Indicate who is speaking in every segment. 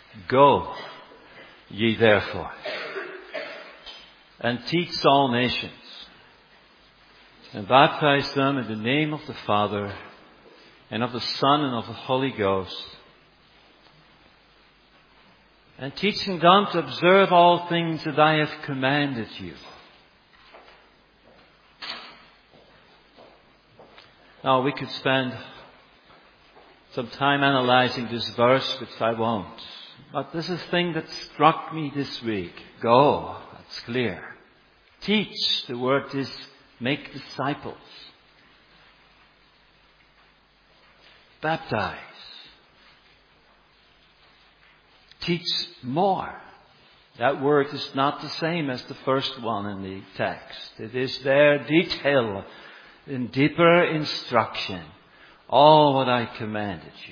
Speaker 1: Go ye therefore, and teach all nations, and baptize them in the name of the Father, and of the Son, and of the Holy Ghost, and teaching them to observe all things that I have commanded you. Now, we could spend some time analyzing this verse, which I won't. But this is a thing that struck me this week. Go, that's clear. Teach, the word is make disciples. Baptize. Teach more. That word is not the same as the first one in the text. It is there detail in deeper instruction. All what I commanded you.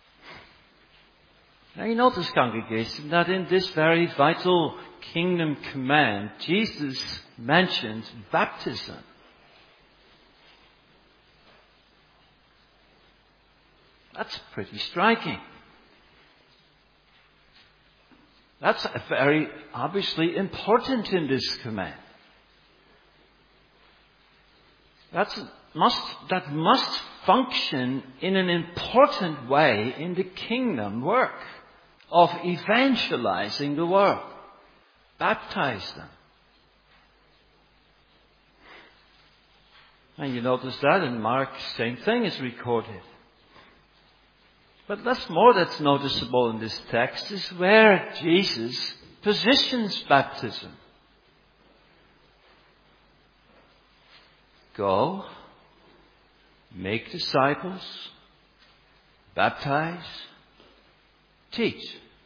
Speaker 1: Now you notice, congregation, that in this very vital kingdom command, Jesus mentions baptism. That's pretty striking. That's very obviously important in this command. That must function in an important way in the kingdom work of evangelizing the world. Baptize them. And you notice that in Mark, same thing is recorded. But that's more that's noticeable in this text is where Jesus positions baptism. Go, make disciples, baptize, teach.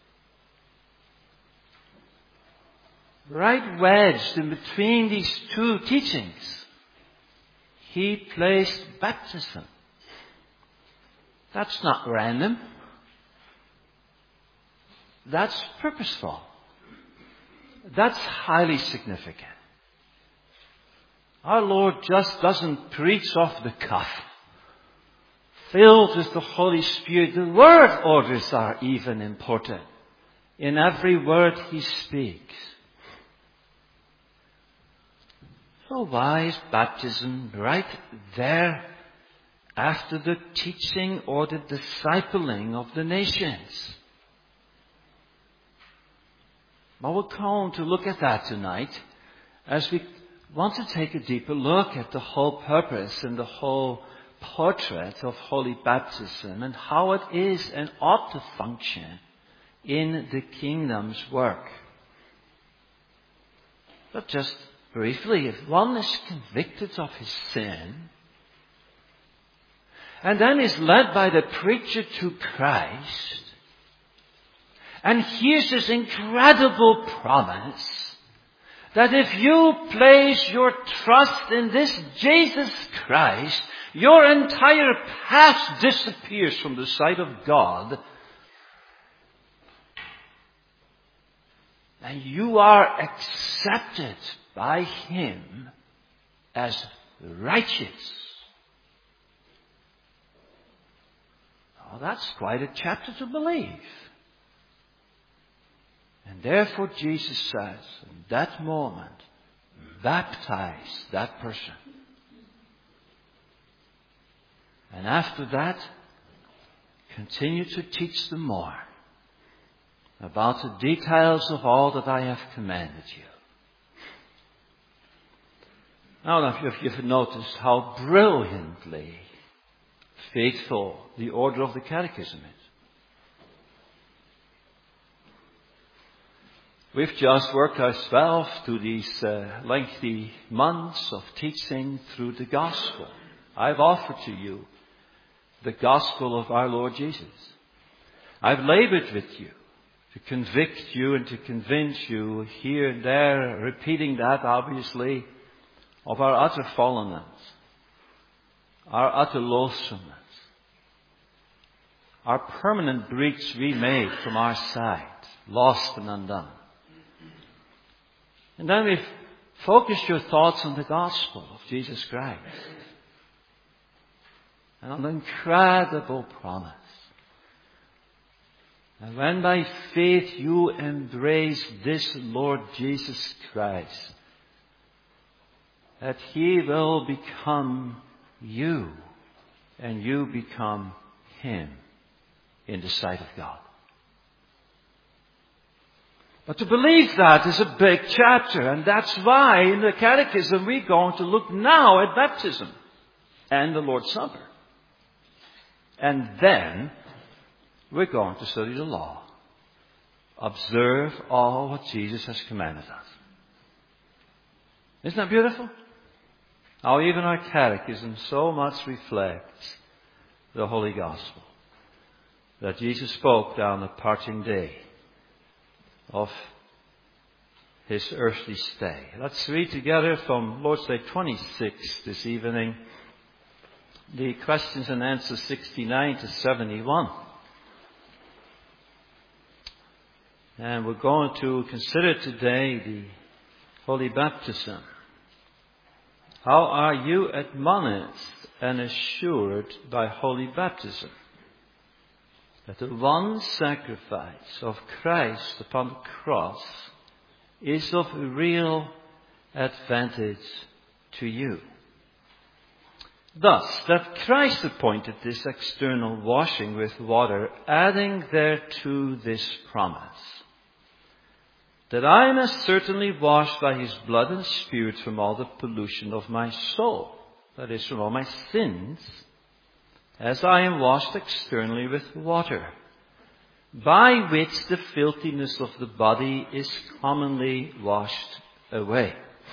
Speaker 1: Right wedged in between these two teachings, he placed baptism. That's not random. That's purposeful. That's highly significant. Our Lord just doesn't preach off the cuff. Filled with the Holy Spirit, the word orders are even important. In every word he speaks. So why is baptism right there after the teaching or the discipling of the nations? Well, we're going to look at that tonight as we want to take a deeper look at the whole purpose and the whole portrait of holy baptism and how it is and ought to function in the kingdom's work. But just briefly, if one is convicted of his sin and then is led by the preacher to Christ and hears this incredible promise that if you place your trust in this Jesus Christ, your entire past disappears from the sight of God, and you are accepted by Him as righteous. Oh, that's quite a chapter to believe. And therefore Jesus says, in that moment, baptize that person. And after that, continue to teach them more about the details of all that I have commanded you. Now, if you've noticed how brilliantly faithful the order of the Catechism is. We've just worked ourselves through these lengthy months of teaching through the Gospel. I've offered to you the Gospel of our Lord Jesus. I've labored with you to convict you and to convince you here and there, repeating that obviously, of our utter fallenness, our utter loathsomeness, our permanent breach we made from our side, lost and undone. And then we've focused your thoughts on the gospel of Jesus Christ and on the incredible promise And when by faith you embrace this Lord Jesus Christ, that He will become you and you become Him in the sight of God. But to believe that is a big chapter, and that's why in the Catechism we're going to look now at baptism and the Lord's Supper. And then we're going to study the law. Observe all what Jesus has commanded us. Isn't that beautiful? How even our Catechism so much reflects the Holy Gospel that Jesus spoke down the parting day of His earthly stay. Let's read together from Lord's Day 26 this evening, the questions and answers 69 to 71. And we're going to consider today the Holy Baptism. How are you admonished and assured by Holy Baptism that the one sacrifice of Christ upon the cross is of real advantage to you? Thus, that Christ appointed this external washing with water, adding thereto this promise, that I am as certainly washed by His blood and Spirit from all the pollution of my soul, that is, from all my sins, as I am washed externally with water, by which the filthiness of the body is commonly washed away.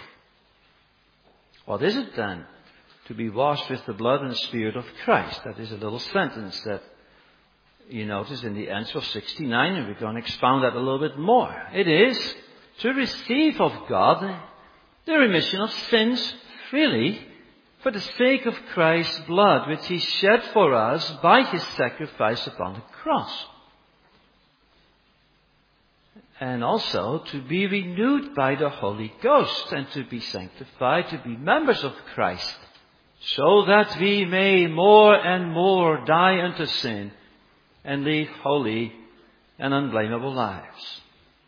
Speaker 1: What is it then to be washed with the blood and Spirit of Christ? That is a little sentence that you notice in the answer of 69, and we're going to expound that a little bit more. It is to receive of God the remission of sins freely for the sake of Christ's blood, which He shed for us by His sacrifice upon the cross. And also to be renewed by the Holy Ghost and to be sanctified, to be members of Christ, so that we may more and more die unto sin and lead holy and unblameable lives.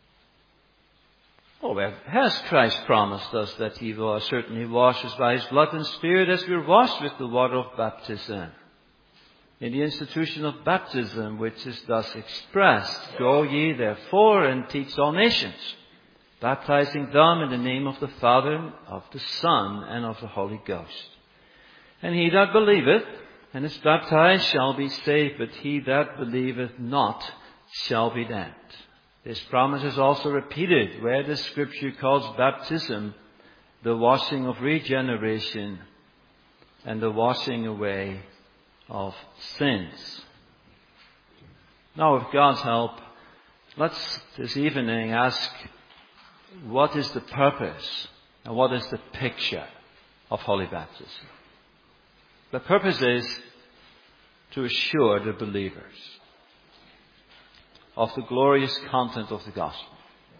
Speaker 1: Oh, well, has Christ promised us that He will certainly wash us by His blood and Spirit as we are washed with the water of baptism? In the institution of baptism, which is thus expressed, go ye therefore and teach all nations, baptizing them in the name of the Father, of the Son, and of the Holy Ghost. And he that believeth and is baptized shall be saved, but he that believeth not shall be damned. This promise is also repeated where the Scripture calls baptism the washing of regeneration and the washing away of sins. Now, with God's help, let's this evening ask, what is the purpose and what is the picture of Holy Baptism? The purpose is to assure the believers of the glorious content of the gospel.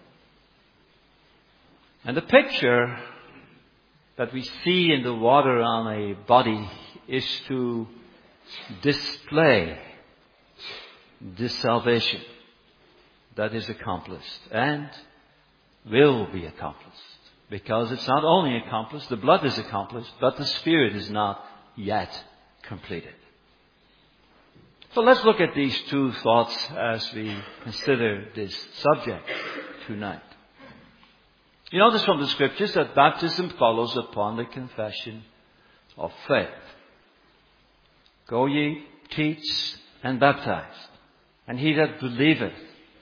Speaker 1: And the picture that we see in the water on a body is to display this salvation that is accomplished and will be accomplished. Because it's not only accomplished, the blood is accomplished, but the Spirit is not yet completed. So let's look at these two thoughts as we consider this subject tonight. You notice from the Scriptures that baptism follows upon the confession of faith. Go ye, teach, and baptize. And he that believeth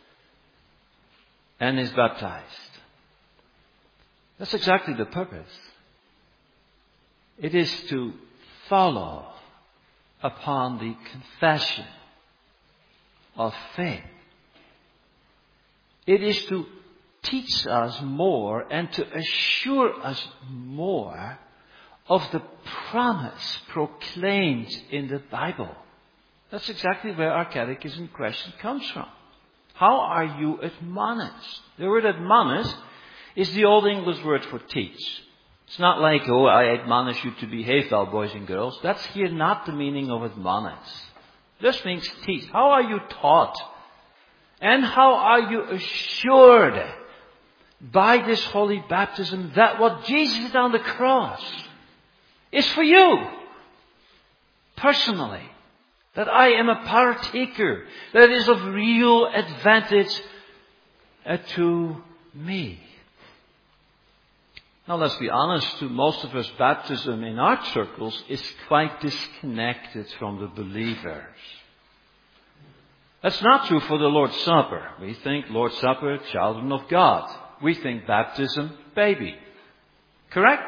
Speaker 1: and is baptized. That's exactly the purpose. It is to follow upon the confession of faith. It is to teach us more and to assure us more of the promise proclaimed in the Bible. That's exactly where our catechism question comes from. How are you admonished? The word admonish is the Old English word for teach. It's not like, oh, I admonish you to behave well, boys and girls. That's here not the meaning of admonish. This means teach. How are you taught? And how are you assured by this holy baptism that what Jesus did on the cross is for you personally? That I am a partaker, that is of real advantage to me. Now let's be honest, to most of us, baptism in our circles is quite disconnected from the believers. That's not true for the Lord's Supper. We think Lord's Supper, children of God. We think baptism, baby. Correct?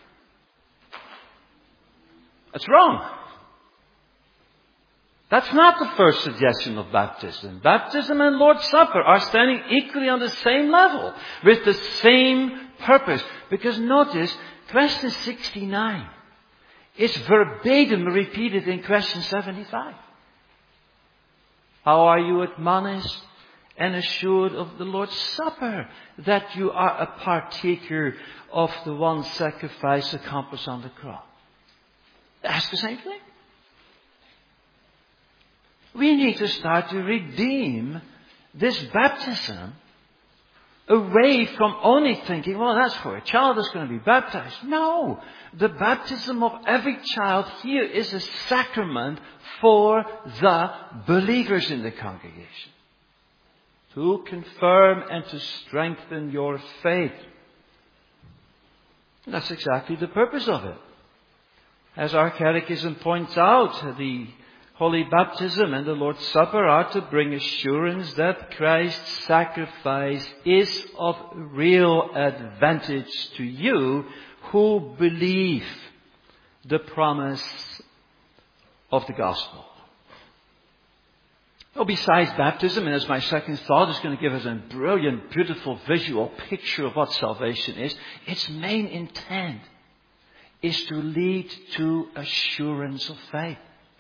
Speaker 1: That's wrong. That's not the first suggestion of baptism. Baptism and Lord's Supper are standing equally on the same level, with the same purpose. Because notice, question 69 is verbatim repeated in question 75. How are you admonished and assured of the Lord's Supper, that you are a partaker of the one sacrifice accomplished on the cross? That's the same thing. We need to start to redeem this baptism away from only thinking, well, that's for a child that's going to be baptized. No. The baptism of every child here is a sacrament for the believers in the congregation, to confirm and to strengthen your faith. And that's exactly the purpose of it. As our catechism points out, the Holy Baptism and the Lord's Supper are to bring assurance that Christ's sacrifice is of real advantage to you who believe the promise of the gospel. Well, besides baptism, and as my second thought is going to give us a brilliant, beautiful visual picture of what salvation is, its main intent is to lead to assurance of faith.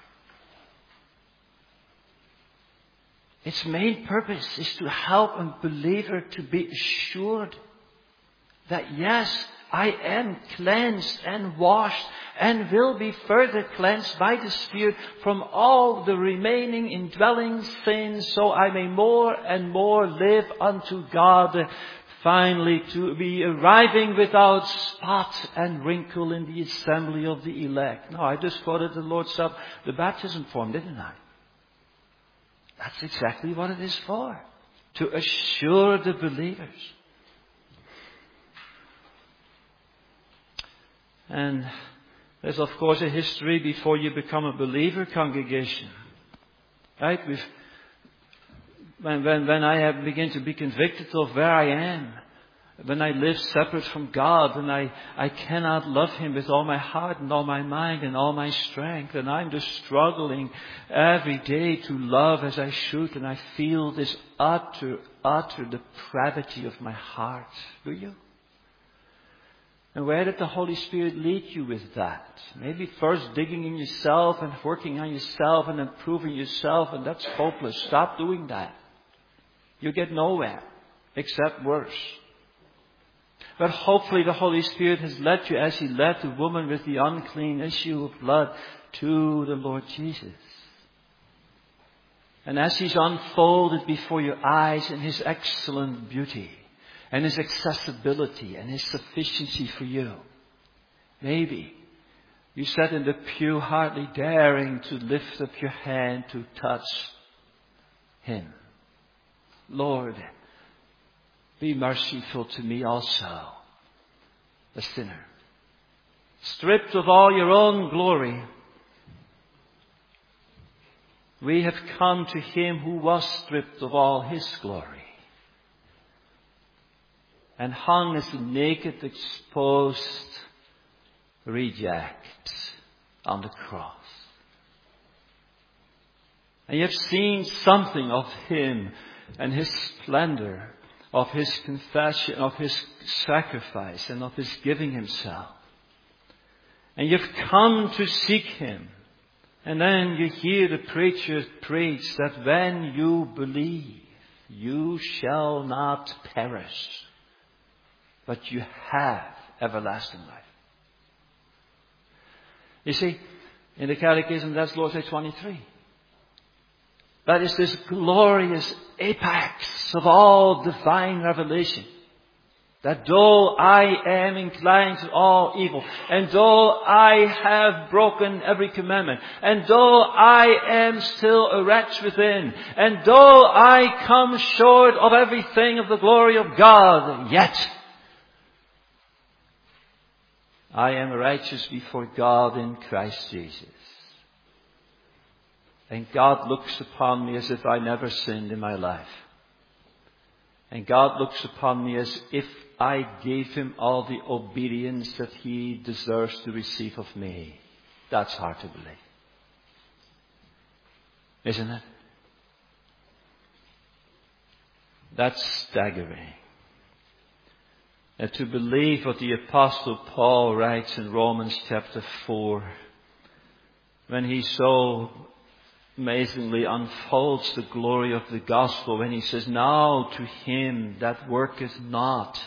Speaker 1: Its main purpose is to help a believer to be assured that yes, I am cleansed and washed and will be further cleansed by the Spirit from all the remaining indwelling sins, so I may more and more live unto God, finally to be arriving without spot and wrinkle in the assembly of the elect. No, I just quoted the Lord's Supper, the baptism form, didn't I? That's exactly what it is for. To assure the believers. And there's of course a history before you become a believer, congregation. Right? When I begin to be convicted of where I am, when I live separate from God and I cannot love Him with all my heart and all my mind and all my strength, and I'm just struggling every day to love as I should, and I feel this utter depravity of my heart. Do you? And where did the Holy Spirit lead you with that? Maybe first digging in yourself and working on yourself and improving yourself, and that's hopeless. Stop doing that. You get nowhere except worse. But hopefully the Holy Spirit has led you as He led the woman with the unclean issue of blood to the Lord Jesus. And as He's unfolded before your eyes in His excellent beauty and His accessibility and His sufficiency for you, maybe you sat in the pew hardly daring to lift up your hand to touch Him. Lord, be merciful to me also, a sinner. Stripped of all your own glory, we have come to Him who was stripped of all His glory and hung as a naked, exposed reject on the cross. And you have seen something of Him and His splendor, of His confession, of His sacrifice, and of His giving Himself. And you've come to seek Him. And then you hear the preacher preach that when you believe, you shall not perish, but you have everlasting life. You see, in the Catechism, that's Lord's Day 23. That is this glorious apex of all divine revelation. That though I am inclined to all evil, and though I have broken every commandment, and though I am still a wretch within, and though I come short of everything of the glory of God, yet I am righteous before God in Christ Jesus. And God looks upon me as if I never sinned in my life. And God looks upon me as if I gave Him all the obedience that He deserves to receive of me. That's hard to believe. Isn't it? That's staggering. And to believe what the Apostle Paul writes in Romans chapter 4, when he so amazingly unfolds the glory of the gospel, when he says, now to him that worketh not.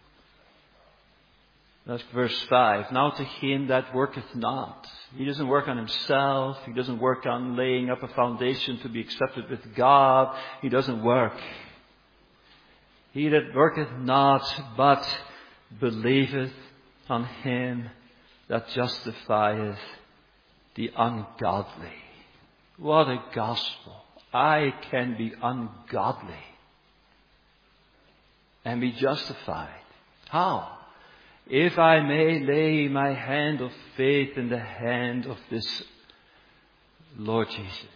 Speaker 1: That's verse 5. Now to him that worketh not. He doesn't work on himself. He doesn't work on laying up a foundation to be accepted with God. He doesn't work. He that worketh not, but believeth on him that justifieth the ungodly. What a gospel. I can be ungodly and be justified. How? If I may lay my hand of faith in the hand of this Lord Jesus.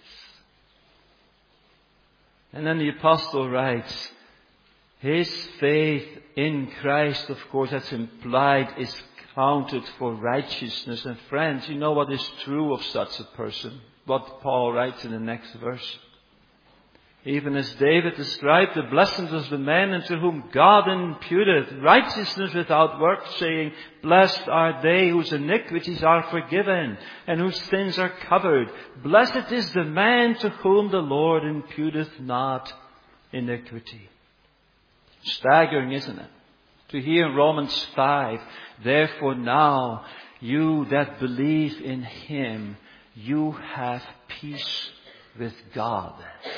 Speaker 1: And then the apostle writes, his faith in Christ, of course, that's implied, is counted for righteousness. And friends, you know what is true of such a person? What Paul writes in the next verse. Even as David described the blessings of the man unto whom God imputeth righteousness without works, saying, blessed are they whose iniquities are forgiven and whose sins are covered. Blessed is the man to whom the Lord imputeth not iniquity. Staggering, isn't it? To hear in Romans 5, therefore now you that believe in Him, you have peace with God.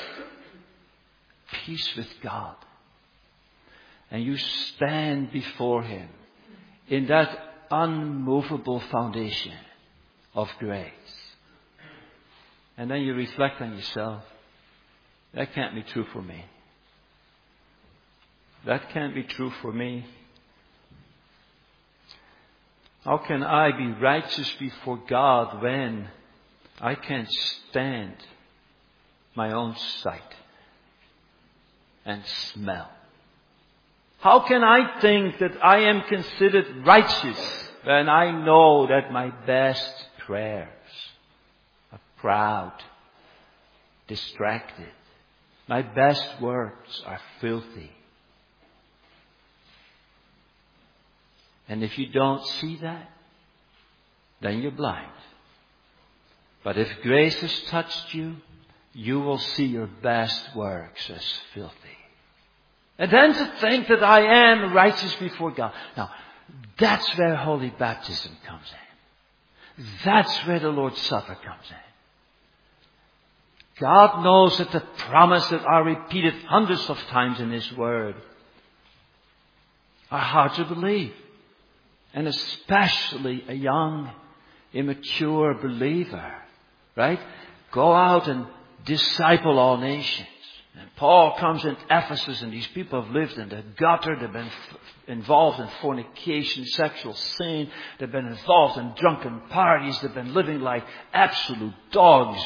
Speaker 1: Peace with God. And you stand before Him in that unmovable foundation of grace. And then you reflect on yourself. That can't be true for me. That can't be true for me. How can I be righteous before God when I can't stand my own sight and smell? How can I think that I am considered righteous when I know that my best prayers are proud, distracted? My best words are filthy. And if you don't see that, then you're blind. But if grace has touched you, you will see your best works as filthy. And then to think that I am righteous before God. Now, that's where holy baptism comes in. That's where the Lord's Supper comes in. God knows that the promises that are repeated hundreds of times in His Word are hard to believe. And especially a young, immature believer, right? Go out and disciple all nations. And Paul comes into Ephesus, and these people have lived in the gutter. They've been involved in fornication, sexual sin. They've been involved in drunken parties. They've been living like absolute dogs,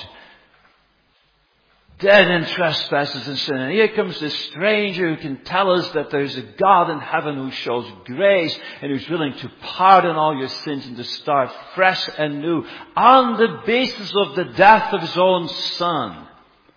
Speaker 1: dead in trespasses and sin. And here comes this stranger who can tell us that there's a God in heaven who shows grace and who's willing to pardon all your sins and to start fresh and new on the basis of the death of His own Son.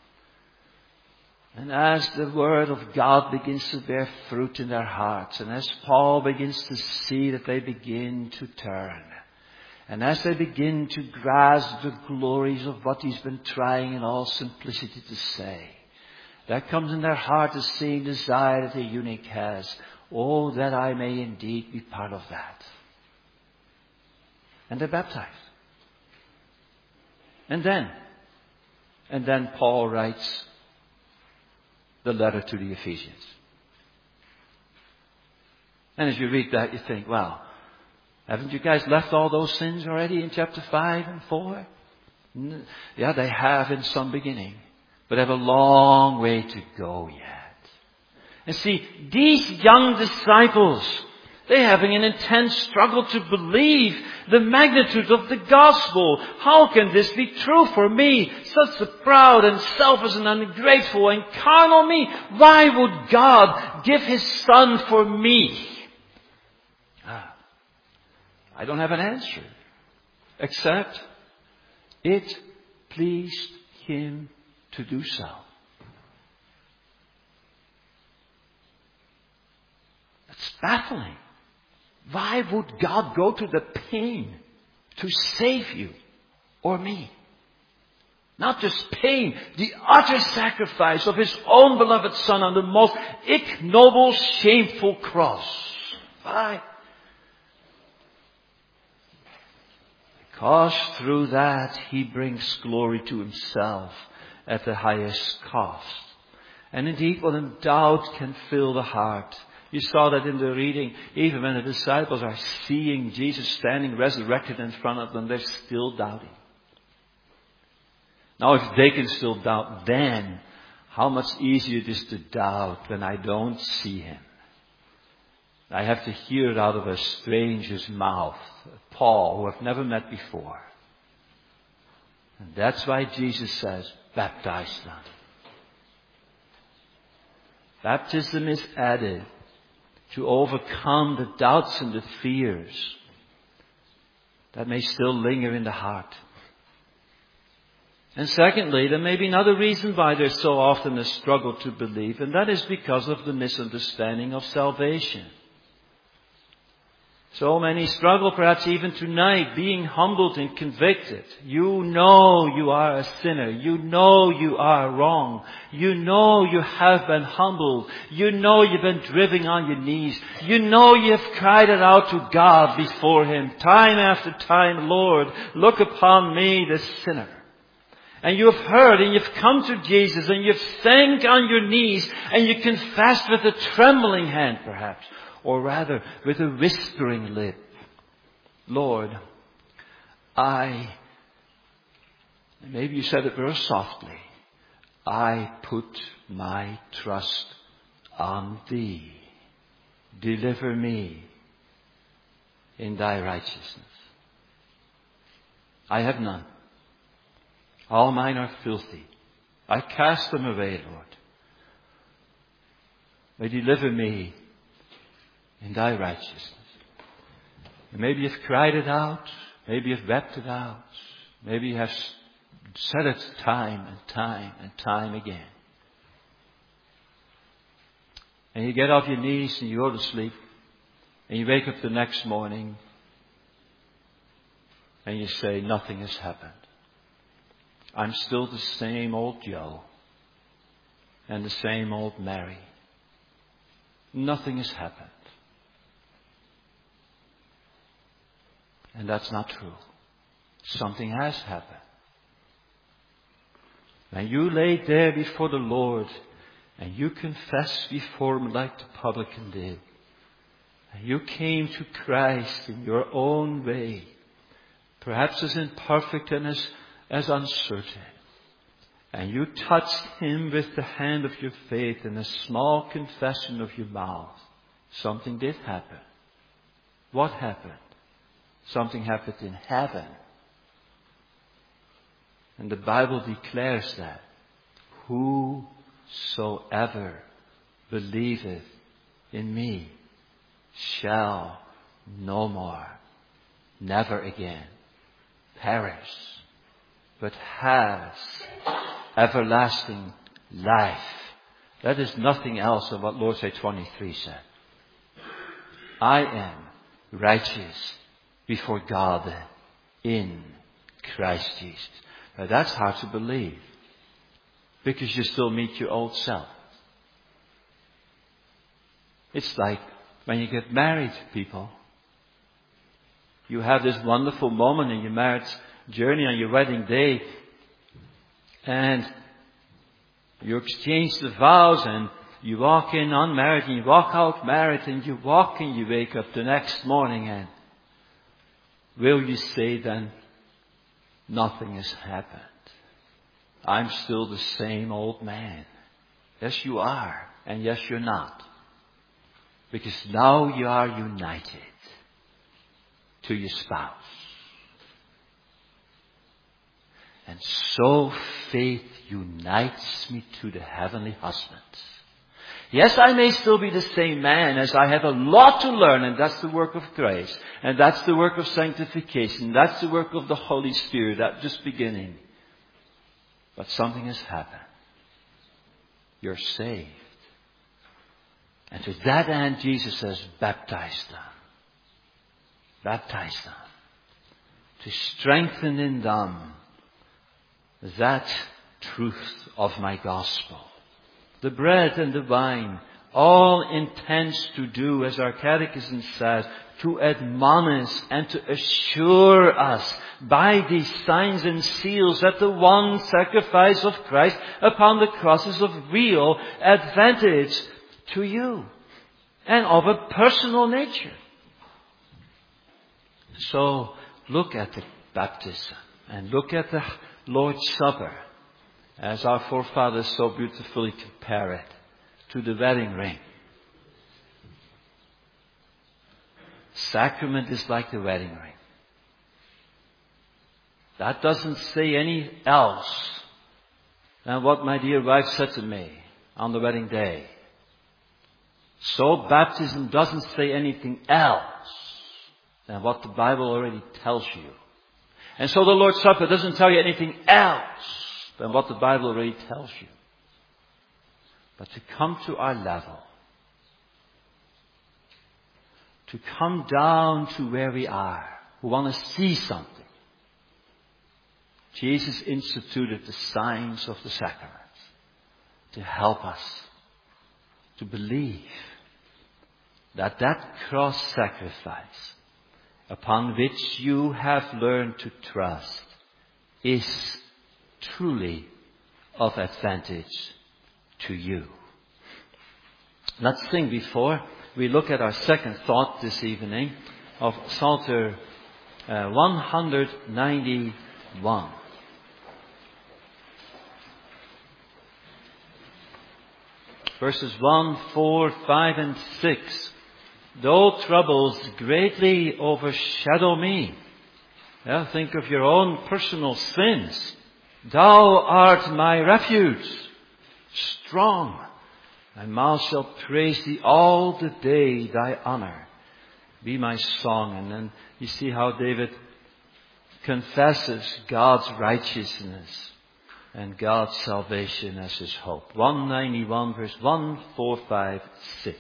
Speaker 1: And as the Word of God begins to bear fruit in their hearts, and as Paul begins to see that they begin to turn, and as they begin to grasp the glories of what he's been trying in all simplicity to say, there comes in their heart the same desire that the eunuch has. Oh, that I may indeed be part of that. And they're baptized. And then Paul writes the letter to the Ephesians. And as you read that, you think, well, haven't you guys left all those sins already in chapter 5 and 4? Yeah, they have in some beginning, but have a long way to go yet. And see, these young disciples, they're having an intense struggle to believe the magnitude of the gospel. How can this be true for me? Such a proud and selfish and ungrateful and carnal me. Why would God give His Son for me? I don't have an answer, except it pleased Him to do so. It's baffling. Why would God go to the pain to save you or me? Not just pain, the utter sacrifice of His own beloved Son on the most ignoble, shameful cross. Why? Because through that He brings glory to Himself at the highest cost. And indeed, when doubt can fill the heart. You saw that in the reading. Even when the disciples are seeing Jesus standing resurrected in front of them, they're still doubting. Now, if they can still doubt, then how much easier it is to doubt when I don't see Him. I have to hear it out of a stranger's mouth, Paul, who I've never met before. And that's why Jesus says, baptize them. Baptism is added to overcome the doubts and the fears that may still linger in the heart. And secondly, there may be another reason why there's so often a struggle to believe, and that is because of the misunderstanding of salvation. So many struggle, perhaps even tonight, being humbled and convicted. You know you are a sinner. You know you are wrong. You know you have been humbled. You know you've been driven on your knees. You know you have cried it out to God before Him time after time, Lord, look upon me, the sinner. And you have heard and you've come to Jesus and you've sank on your knees and you confessed with a trembling hand, perhaps. Or rather, with a whispering lip, Lord, maybe you said it very softly, I put my trust on Thee. Deliver me in Thy righteousness. I have none. All mine are filthy. I cast them away, Lord. May deliver me in Thy righteousness. And maybe you've cried it out. Maybe you've wept it out. Maybe you have said it time and time and time again. And you get off your knees and you go to sleep. And you wake up the next morning. And you say, nothing has happened. I'm still the same old Joe. And the same old Mary. Nothing has happened. And that's not true. Something has happened. And you laid there before the Lord and you confessed before Him like the publican did. And you came to Christ in your own way, perhaps as imperfect and as uncertain. And you touched Him with the hand of your faith and a small confession of your mouth. Something did happen. What happened? Something happened in heaven. And the Bible declares that whosoever believeth in me shall no more, never again, perish, but has everlasting life. That is nothing else than what Lord's Day 23 said. I am righteous before God in Christ Jesus. Now that's hard to believe. Because you still meet your old self. It's like when you get married, people. You have this wonderful moment in your marriage journey on your wedding day. And You exchange the vows and you walk in unmarried and you walk out married, and you walk and you wake up the next morning, and will you say then, nothing has happened? I'm still the same old man. Yes, you are. And yes, you're not. Because now you are united to your spouse. And so faith unites me to the heavenly husband. Yes, I may still be the same man, as I have a lot to learn, and that's the work of grace. And that's the work of sanctification. That's the work of the Holy Spirit. That's just beginning. But something has happened. You're saved. And to that end, Jesus says, baptize them. Baptize them. To strengthen in them that truth of my gospel. The bread and the wine, all intends to do, as our catechism says, to admonish and to assure us by these signs and seals that the one sacrifice of Christ upon the cross is of real advantage to you and of a personal nature. So look at the baptism and look at the Lord's Supper, as our forefathers so beautifully compare it to the wedding ring. Sacrament is like the wedding ring. That doesn't say any else than what my dear wife said to me on the wedding day. So baptism doesn't say anything else than what the Bible already tells you. And so the Lord's Supper doesn't tell you anything else than what the Bible already tells you. But to come to our level, to come down to where we are, who want to see something, Jesus instituted the signs of the sacraments to help us to believe that that cross sacrifice upon which you have learned to trust is truly of advantage to you. Let's sing before we look at our second thought this evening of Psalter 191. Verses 1, 4, 5 and 6. Though troubles greatly overshadow me. Yeah, think of your own personal sins. Thou art my refuge, strong. My mouth shall praise thee all the day, thy honor be my song. And then you see how David confesses God's righteousness and God's salvation as his hope. 191 verse 1, 4, 5, 6.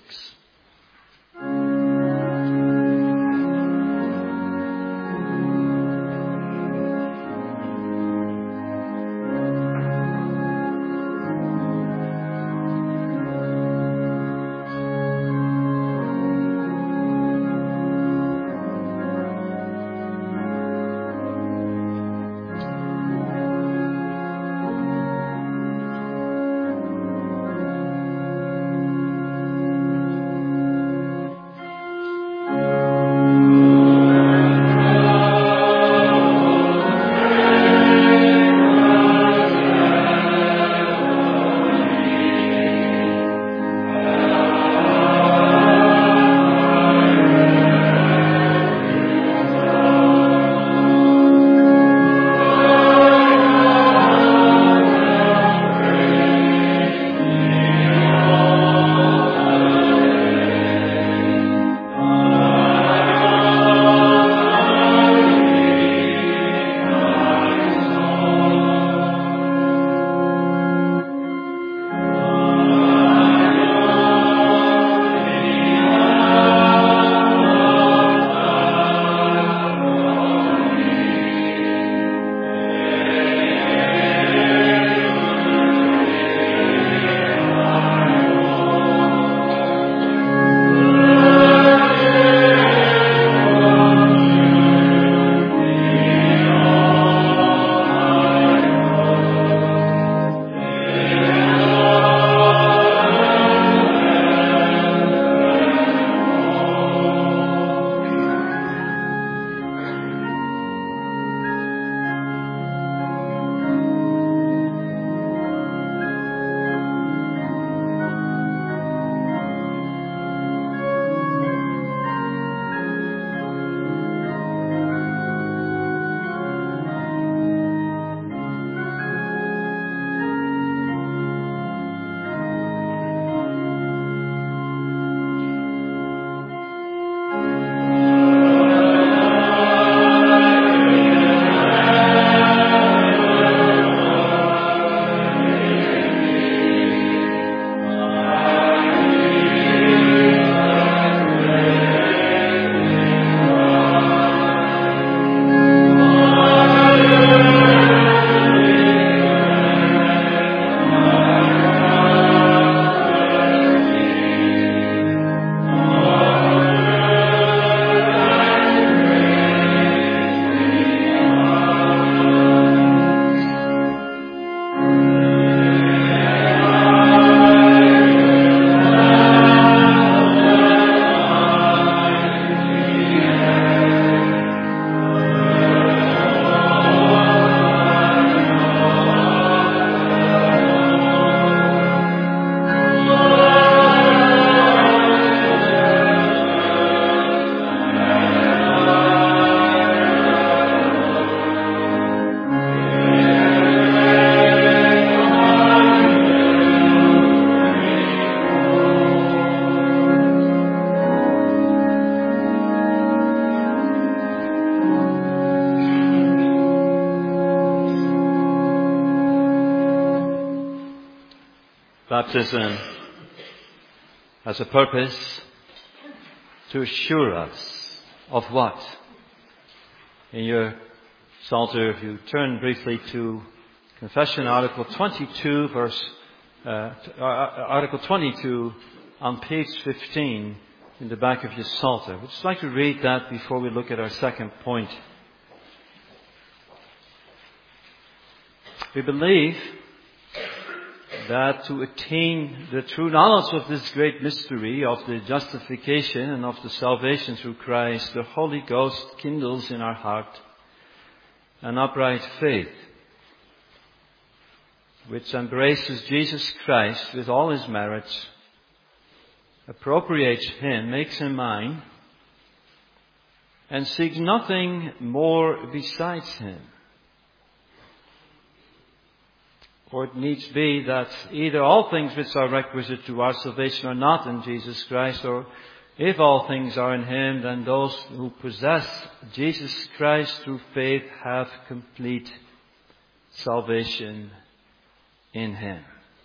Speaker 1: Baptism has a purpose to assure us of what? In your Psalter, if you turn briefly to Confession, Article 22, Article 22 on page 15 in the back of your Psalter. I'd just like to read that before we look at our second point. We believe that to attain the true knowledge of this great mystery of the justification and of the salvation through Christ, the Holy Ghost kindles in our heart an upright faith, which embraces Jesus Christ with all His merits, appropriates Him, makes Him mine, and seeks nothing more besides Him. For it needs be that either all things which are requisite to our salvation are not in Jesus Christ, or if all things are in Him, then those who possess Jesus Christ through faith have complete salvation in Him.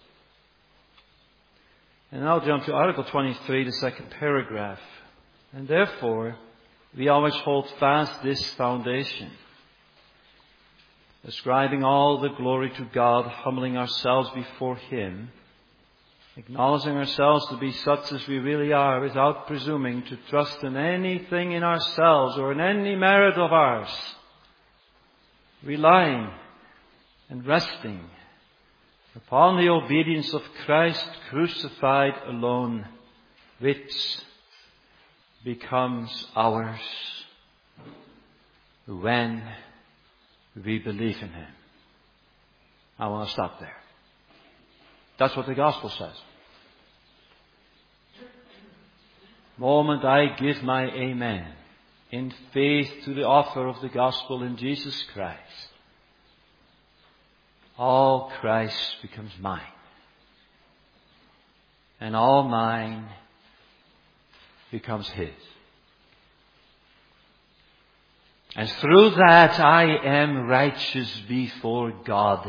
Speaker 1: And now jump to Article 23, the second paragraph. And therefore, we always hold fast this foundation, ascribing all the glory to God, humbling ourselves before Him, acknowledging ourselves to be such as we really are, without presuming to trust in anything in ourselves or in any merit of ours, relying and resting upon the obedience of Christ crucified alone, which becomes ours when we believe in Him. I want to stop there. That's what the gospel says. The moment I give my amen in faith to the offer of the gospel in Jesus Christ, all Christ becomes mine. And all mine becomes His. And through that I am righteous before God.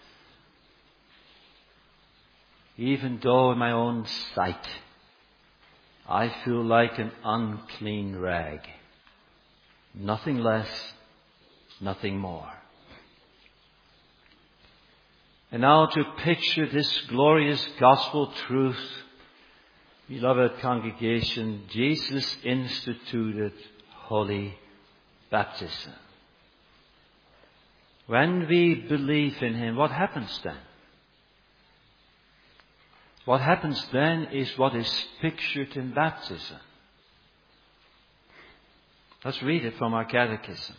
Speaker 1: Even though in my own sight I feel like an unclean rag. Nothing less, nothing more. And now to picture this glorious gospel truth, beloved congregation, Jesus instituted holy baptism. When we believe in Him, what happens then? What happens then is what is pictured in baptism. Let's read it from our catechism.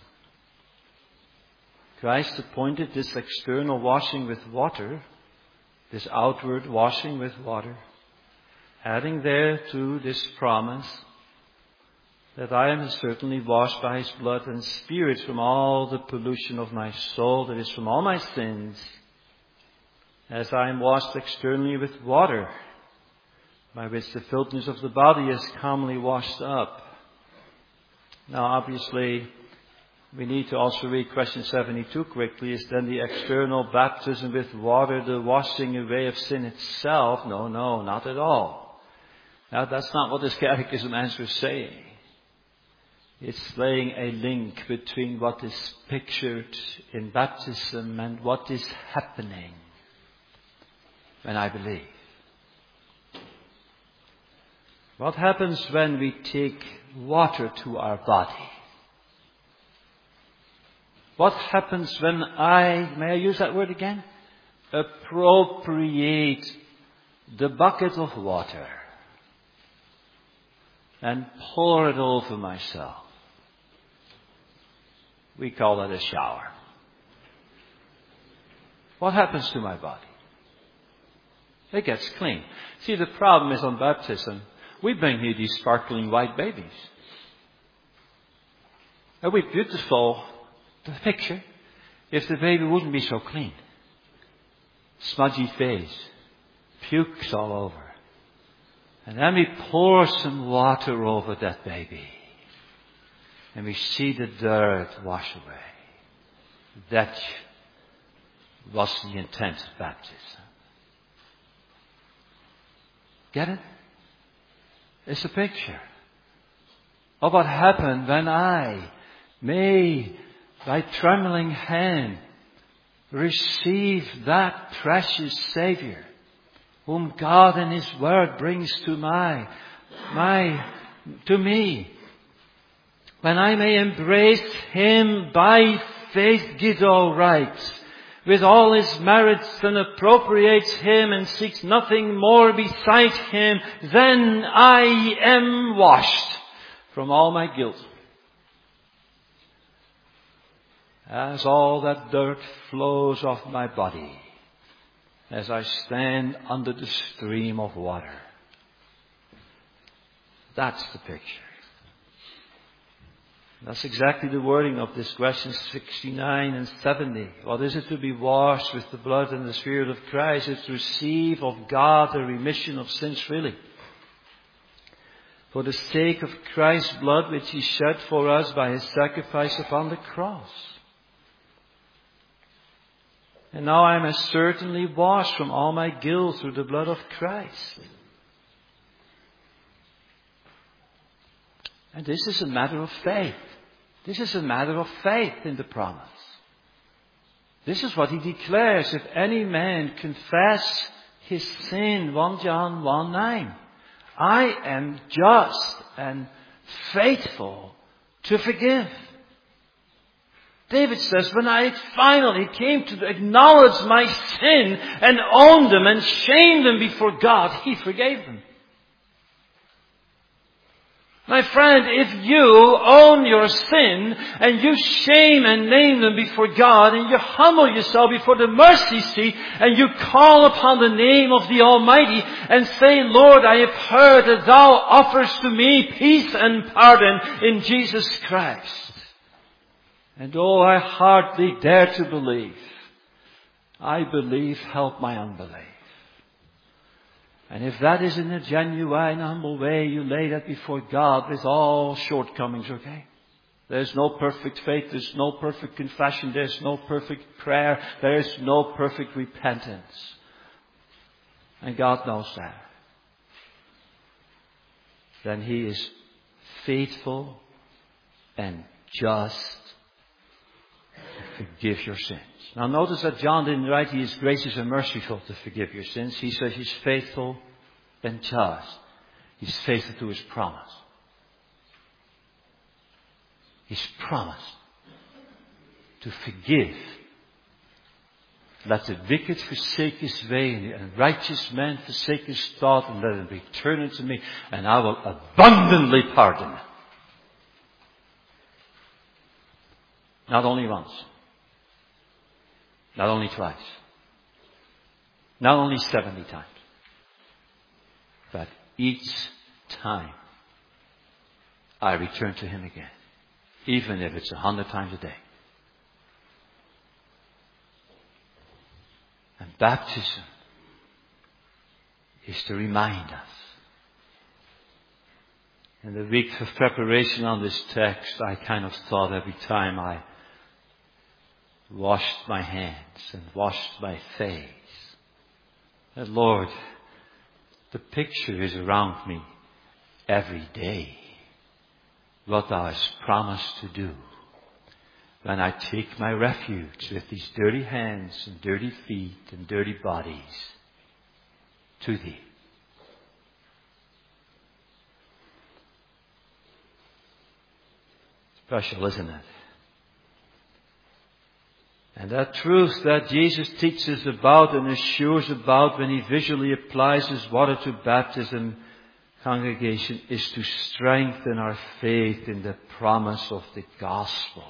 Speaker 1: Christ appointed this external washing with water, this outward washing with water, adding thereto this promise that I am certainly washed by His blood and Spirit from all the pollution of my soul, that is from all my sins, as I am washed externally with water, by which the filthiness of the body is commonly washed up. Now obviously, we need to also read question 72 quickly. Is then the external baptism with water the washing away of sin itself? No, not at all. Now that's not what this catechism answer is saying. It's laying a link between what is pictured in baptism and what is happening when I believe. What happens when we take water to our body? What happens when may I use that word again? Appropriate the bucket of water and pour it over myself. We call that a shower. What happens to my body? It gets clean. See, the problem is on baptism, we bring here these sparkling white babies. It would be beautiful, the picture, if the baby wouldn't be so clean. Smudgy face, pukes all over. And then we pour some water over that baby. And we see the dirt wash away. That was the intent of baptism. Get it? It's a picture of what happened when I may, by trembling hand, receive that precious Savior whom God in His Word brings to me. When I may embrace Him by faith, Guido writes, with all His merits, and appropriates Him and seeks nothing more beside Him, then I am washed from all my guilt. As all that dirt flows off my body, as I stand under the stream of water. That's the picture. That's exactly the wording of this questions 69 and 70. What is it to be washed with the blood and the Spirit of Christ? It's to receive of God the remission of sins freely. For the sake of Christ's blood which He shed for us by His sacrifice upon the cross. And now I am as certainly washed from all my guilt through the blood of Christ. And this is a matter of faith. This is a matter of faith in the promise. This is what He declares. If any man confess his sin, 1 John 1:9, I am just and faithful to forgive. David says, when I finally came to acknowledge my sin and own them and shame them before God, He forgave them. My friend, if you own your sin and you shame and name them before God and you humble yourself before the mercy seat and you call upon the name of the Almighty and say, Lord, I have heard that Thou offers to me peace and pardon in Jesus Christ. And oh, I hardly dare to believe. I believe, help my unbelief. And if that is in a genuine, humble way, you lay that before God with all shortcomings, okay? There's no perfect faith, there's no perfect confession, there's no perfect prayer, there is no perfect repentance. And God knows that. Then He is faithful and just to forgive your sins. Now notice that John didn't write He is gracious and merciful to forgive your sins. He says He's faithful and just. He's faithful to His promise. He's promised to forgive. Let the wicked forsake his way and righteous man forsake his thought, and let him return unto me, and I will abundantly pardon him. Not only once. Not only twice. Not only 70 times. But each time I return to Him again. Even if it's 100 times a day. And baptism is to remind us. In the week of preparation on this text, I kind of thought every time I washed my hands and washed my face, that Lord, the picture is around me every day. What Thou hast promised to do when I take my refuge with these dirty hands and dirty feet and dirty bodies to Thee. Special, isn't it? And that truth that Jesus teaches about and assures about when He visually applies His water to baptism, congregation, is to strengthen our faith in the promise of the gospel.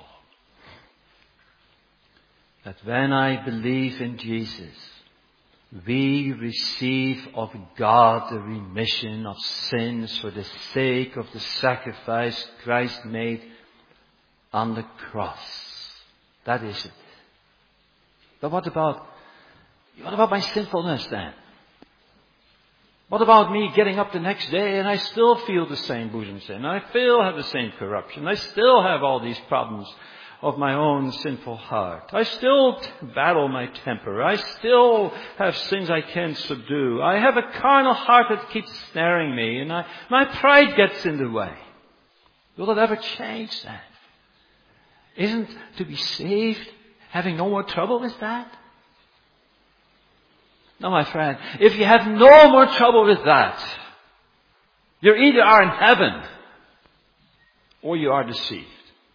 Speaker 1: That when I believe in Jesus, we receive of God the remission of sins for the sake of the sacrifice Christ made on the cross. That is it. But what about my sinfulness then? What about me getting up the next day and I still feel the same bosom sin? I still have the same corruption. I still have all these problems of my own sinful heart. I still battle my temper. I still have sins I can't subdue. I have a carnal heart that keeps snaring me, and my pride gets in the way. Will it ever change that? Isn't to be saved having no more trouble with that? No, my friend, if you have no more trouble with that, you either are in heaven or you are deceived.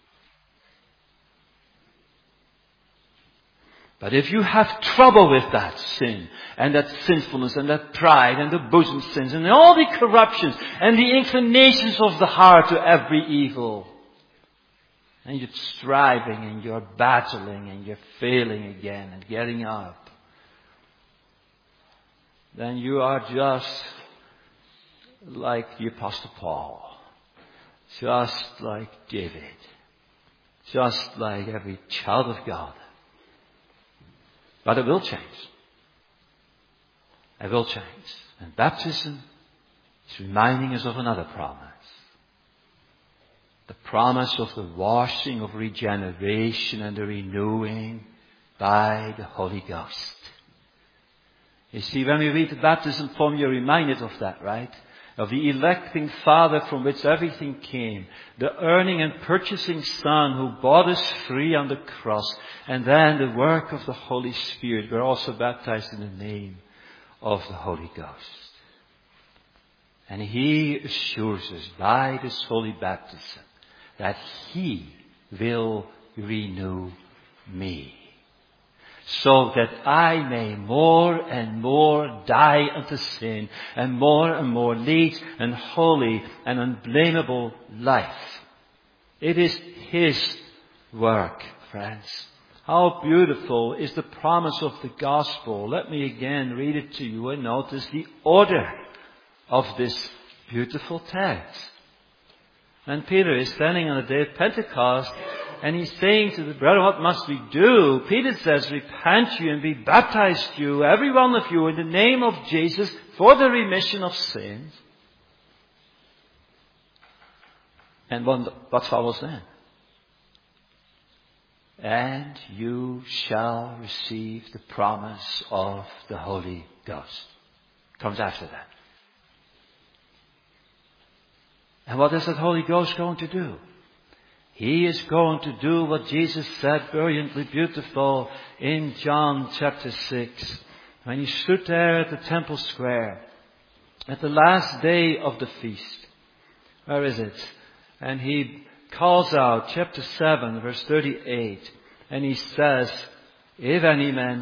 Speaker 1: But if you have trouble with that sin and that sinfulness and that pride and the bosom sins and all the corruptions and the inclinations of the heart to every evil, and you're striving and you're battling and you're failing again and getting up, then you are just like the Apostle Paul, just like David, just like every child of God. But it will change. It will change. And baptism is reminding us of another promise. The promise of the washing of regeneration and the renewing by the Holy Ghost. You see, when we read the baptism form, you're reminded of that, right? Of the electing Father from which everything came. The earning and purchasing Son who bought us free on the cross. And then the work of the Holy Spirit. We're also baptized in the name of the Holy Ghost. And He assures us by this holy baptism that He will renew me. So that I may more and more die unto sin and more lead an holy and unblameable life. It is His work, friends. How beautiful is the promise of the gospel. Let me again read it to you and notice the order of this beautiful text. When Peter is standing on the day of Pentecost, and he's saying to the brethren, what must we do? Peter says, repent you and be baptized you, every one of you, in the name of Jesus for the remission of sins. And what follows then? And you shall receive the promise of the Holy Ghost. Comes after that. And what is that Holy Ghost going to do? He is going to do what Jesus said, brilliantly beautiful, in John chapter 6. When He stood there at the temple square, at the last day of the feast. Where is it? And He calls out, chapter 7, verse 38. And He says, if any man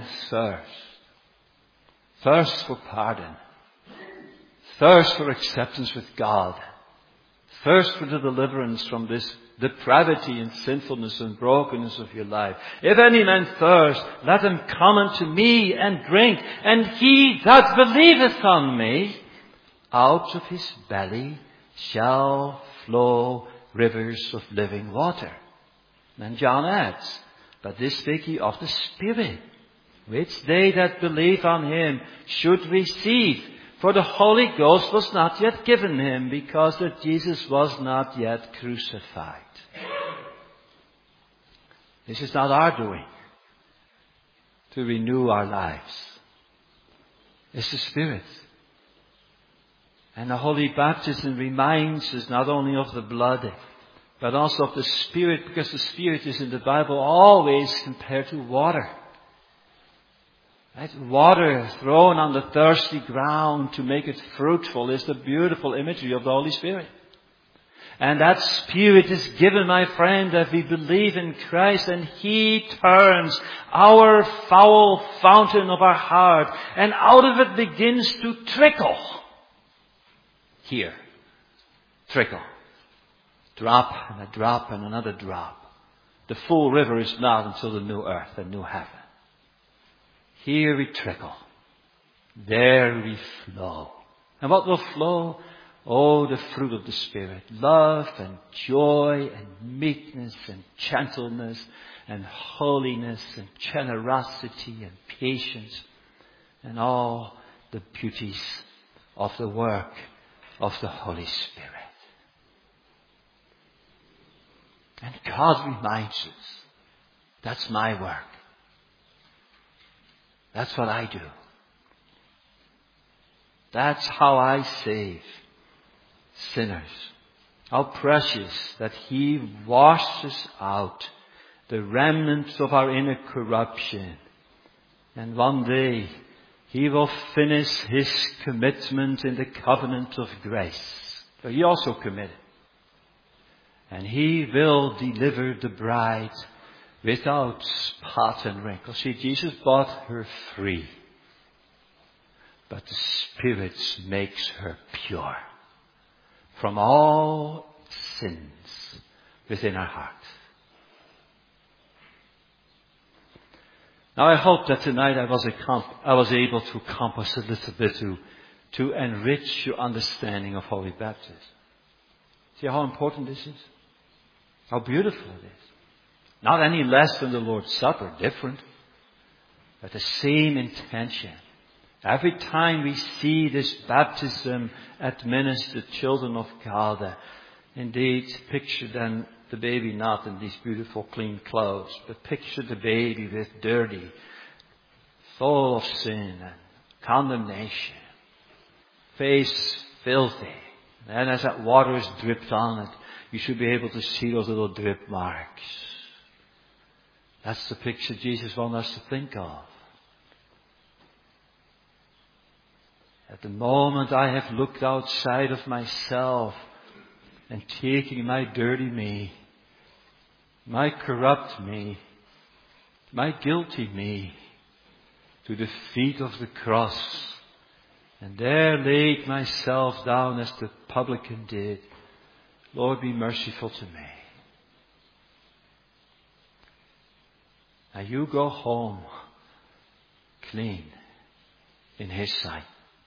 Speaker 1: thirst for pardon, thirst for acceptance with God, thirst for the deliverance from this depravity and sinfulness and brokenness of your life. If any man thirst, let him come unto me and drink. And he that believeth on me, out of his belly shall flow rivers of living water. And John adds, but this speak ye of the Spirit, which they that believe on Him should receive. For the Holy Ghost was not yet given Him, because that Jesus was not yet crucified. This is not our doing to renew our lives. It's the Spirit. And the Holy Baptism reminds us not only of the blood, but also of the Spirit, because the Spirit is in the Bible always compared to water. Right? Water thrown on the thirsty ground to make it fruitful is the beautiful imagery of the Holy Spirit. And that Spirit is given, my friend, that we believe in Christ, and He turns our foul fountain of our heart, and out of it begins to trickle. Here. Trickle. Drop and a drop and another drop. The full river is not until the new earth and new heaven. Here we trickle. There we flow. And what will flow? Oh, the fruit of the Spirit. Love and joy and meekness and gentleness and holiness and generosity and patience and all the beauties of the work of the Holy Spirit. And God reminds us That's my work. That's what I do. That's how I save sinners. How precious that He washes out the remnants of our inner corruption. And one day He will finish His commitment in the covenant of grace. So He also committed. And He will deliver the bride without spot and wrinkle. See, Jesus bought her free. But the Spirit makes her pure from all sins within her heart. Now I hope that tonight I was able to compass a little bit to enrich your understanding of Holy Baptism. See how important this is? How beautiful it is. Not any less than the Lord's Supper, different. But the same intention. Every time we see this baptism administered, children of God, indeed picture then the baby not in these beautiful clean clothes, but picture the baby with dirty, full of sin and condemnation, face filthy. And as that water is dripped on it, you should be able to see those little drip marks. That's the picture Jesus wants us to think of. At the moment I have looked outside of myself and taking my dirty me, my corrupt me, my guilty me to the feet of the cross, and there laid myself down as the publican did. Lord, be merciful to me. Now you go home clean in His sight.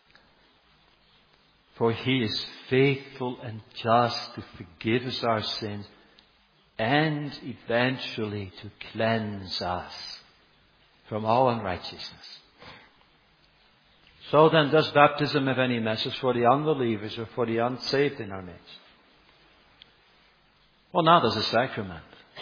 Speaker 1: For He is faithful and just to forgive us our sins and eventually to cleanse us from all unrighteousness. So then, does baptism have any message for the unbelievers or for the unsaved in our midst? Well, not as a sacrament.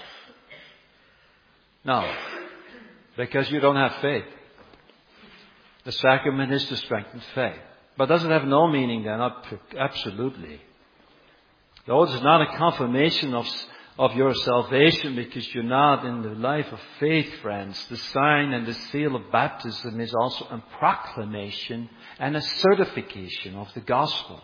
Speaker 1: No, because you don't have faith. The sacrament is to strengthen faith. But does it have no meaning then? Absolutely. Though it is not a confirmation of your salvation because you're not in the life of faith, friends. The sign and the seal of baptism is also a proclamation and a certification of the gospel.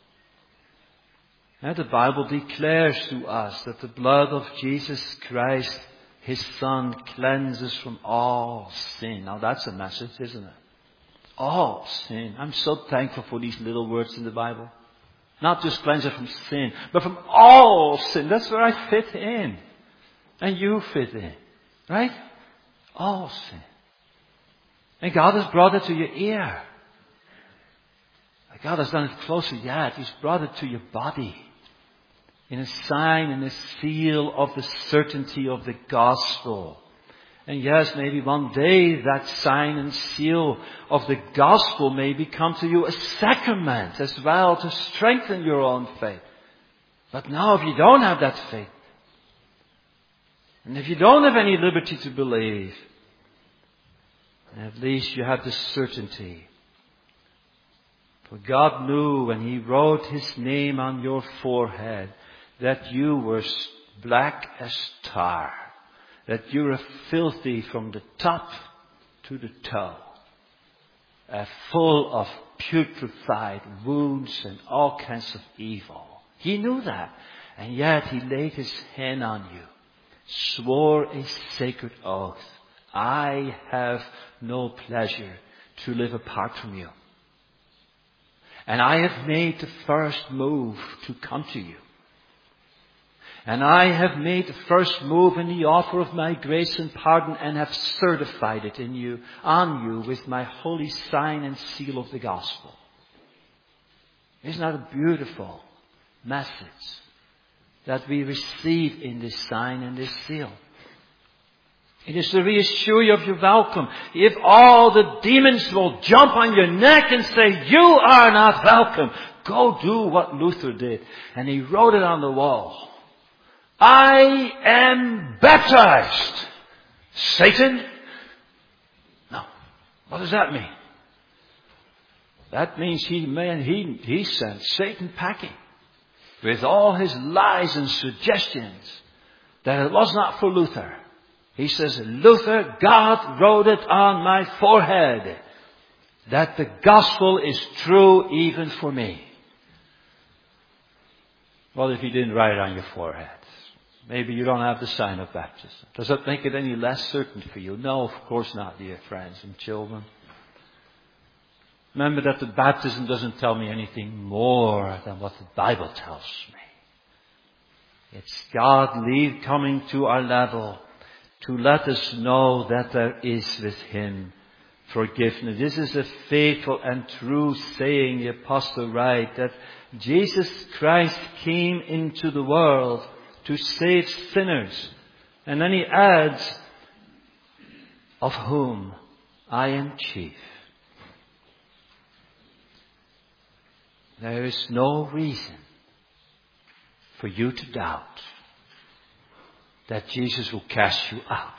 Speaker 1: And the Bible declares to us that the blood of Jesus Christ, His Son, cleanses from all sin. Now that's a message, isn't it? All sin. I'm so thankful for these little words in the Bible. Not just cleanse it from sin, but from all sin. That's where I fit in. And you fit in. Right? All sin. And God has brought it to your ear. God has done it closer yet. He's brought it to your body. In a sign and a seal of the certainty of the gospel. And yes, maybe one day that sign and seal of the gospel may become to you a sacrament as well to strengthen your own faith. But now if you don't have that faith, and if you don't have any liberty to believe, at least you have the certainty. For God knew when He wrote His name on your forehead that you were black as tar. That you are filthy from the top to the toe. Full of putrefied wounds and all kinds of evil. He knew that. And yet He laid His hand on you. Swore a sacred oath. I have no pleasure to live apart from you. And I have made the first move to come to you. And I have made the first move in the offer of my grace and pardon and have certified it on you with my holy sign and seal of the gospel. Isn't that a beautiful message that we receive in this sign and this seal? It is to reassure you of your welcome. If all the demons will jump on your neck and say, you are not welcome, go do what Luther did. And he wrote it on the wall. I am baptized Satan? No. What does that mean? That means he sent Satan packing with all his lies and suggestions that it was not for Luther. He says, Luther, God wrote it on my forehead that the gospel is true even for me. Well, if he didn't write it on your forehead, maybe you don't have the sign of baptism. Does that make it any less certain for you? No, of course not, dear friends and children. Remember that the baptism doesn't tell me anything more than what the Bible tells me. It's God coming to our level to let us know that there is with Him forgiveness. This is a faithful and true saying, the apostle writes, that Jesus Christ came into the world to save sinners. And then he adds, of whom I am chief. There is no reason for you to doubt that Jesus will cast you out.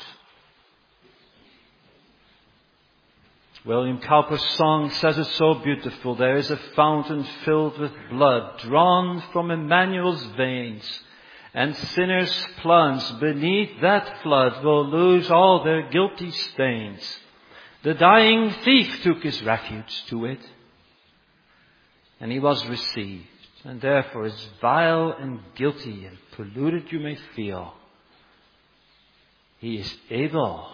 Speaker 1: William Cowper's song says it so beautiful. There is a fountain filled with blood drawn from Emmanuel's veins, and sinners plunged beneath that flood will lose all their guilty stains. The dying thief took his refuge to it, and he was received. And therefore, as vile and guilty and polluted you may feel, He is able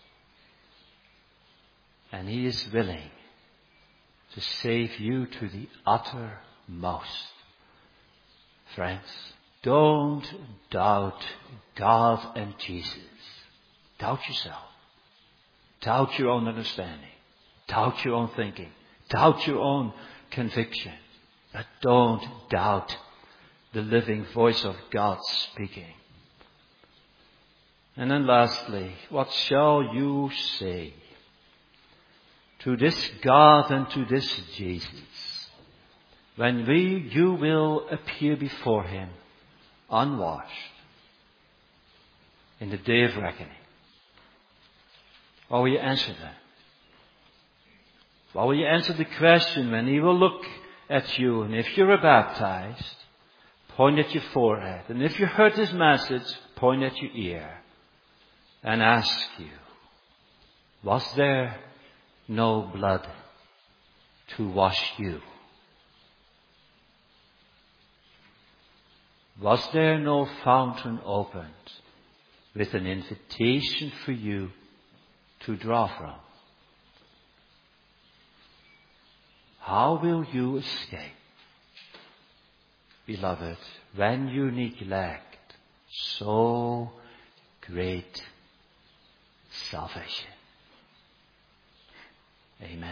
Speaker 1: and He is willing to save you to the uttermost. Friends, don't doubt God and Jesus. Doubt yourself. Doubt your own understanding. Doubt your own thinking. Doubt your own conviction. But don't doubt the living voice of God speaking. And then lastly, what shall you say to this God and to this Jesus when you will appear before Him unwashed in the day of reckoning? What will you answer then? What will you answer the question when He will look at you, and if you're baptized, point at your forehead, and if you heard His message, point at your ear, and ask you, was there no blood to wash you? Was there no fountain opened with an invitation for you to draw from? How will you escape, beloved, when you neglect so great salvation? Amen.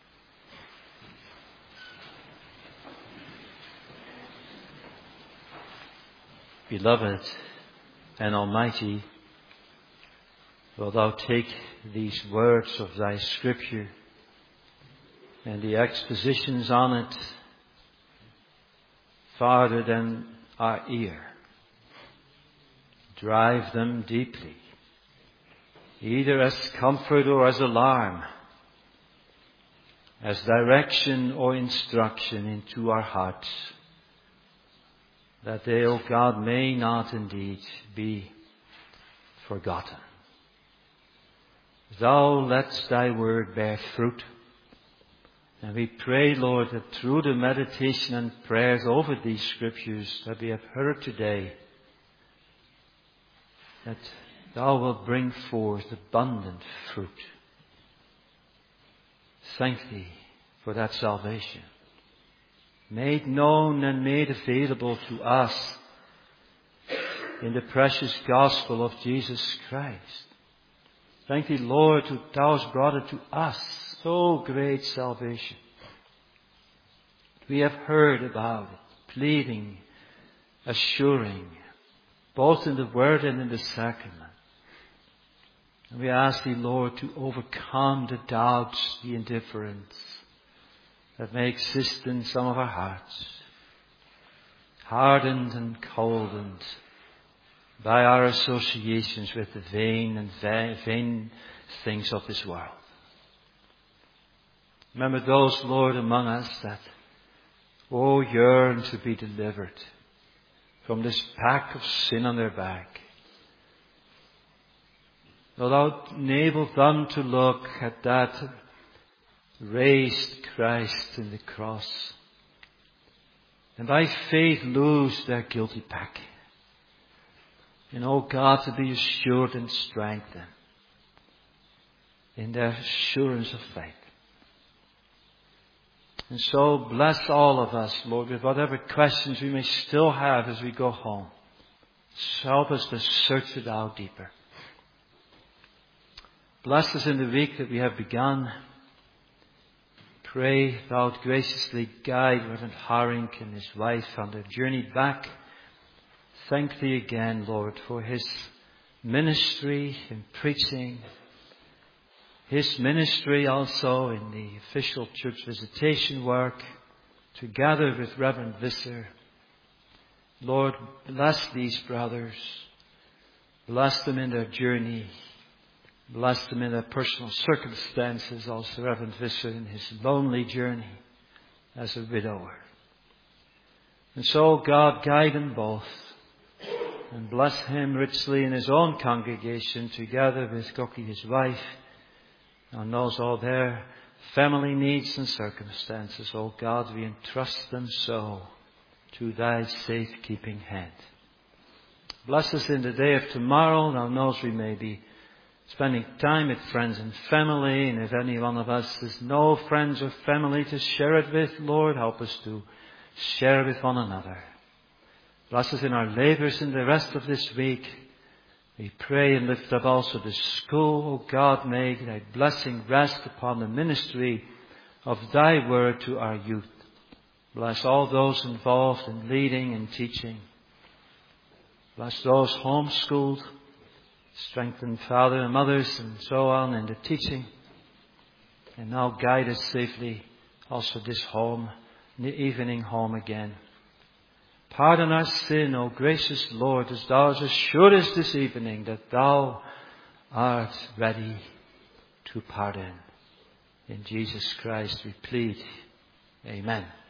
Speaker 1: Beloved and Almighty, wilt Thou take these words of Thy Scripture and the expositions on it farther than our ear. Drive them deeply, either as comfort or as alarm, as direction or instruction into our hearts, that they, O God, may not indeed be forgotten. Thou lettest Thy word bear fruit. And we pray, Lord, that through the meditation and prayers over these Scriptures that we have heard today, that Thou wilt bring forth abundant fruit. Thank Thee for that salvation, made known and made available to us in the precious gospel of Jesus Christ. Thank Thee, Lord, that Thou hast brought it to us. So great salvation. We have heard about it, pleading, assuring, both in the Word and in the Sacrament. And we ask Thee, Lord, to overcome the doubts, the indifference that may exist in some of our hearts, hardened and cold and by our associations with the vain and vain things of this world. Remember those, Lord, among us that, yearn to be delivered from this pack of sin on their back. Lord, enable them to look at that raised Christ in the cross, and by faith lose their guilty pack. And God, to be assured and strengthened in their assurance of faith. And so bless all of us, Lord, with whatever questions we may still have as we go home. Help us to search it out deeper. Bless us in the week that we have begun. Pray thou graciously guide Reverend Haring and his wife on their journey back. Thank thee again, Lord, for his ministry in preaching, his ministry also in the official church visitation work, together with Reverend Visser. Lord, bless these brothers. Bless them in their journey. Bless them in their personal circumstances. Also Reverend Visser in his lonely journey as a widower. And so God, guide them both. And bless him richly in his own congregation, together with Goki, his wife, and knows all their family needs and circumstances. Oh God, we entrust them so to thy safekeeping hand. Bless us in the day of tomorrow. Thou knows we may be spending time with friends and family, and if any one of us has no friends or family to share it with, Lord, help us to share with one another. Bless us in our labors in the rest of this week. We pray and lift up also the school. O God, may thy blessing rest upon the ministry of thy word to our youth. Bless all those involved in leading and teaching. Bless those homeschooled. Strengthen father and mothers and so on in the teaching. And now guide us safely also this home, in the evening home again. Pardon our sin, O gracious Lord, as thou hast assured us this evening that thou art ready to pardon. In Jesus Christ we plead. Amen.